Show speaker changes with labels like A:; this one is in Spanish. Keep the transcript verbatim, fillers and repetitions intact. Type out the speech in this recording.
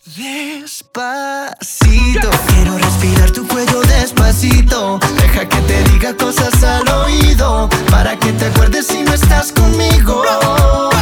A: Despacito, quiero respirar tu cuello despacito. Deja que te diga cosas al oído, para que te acuerdes si no estás conmigo.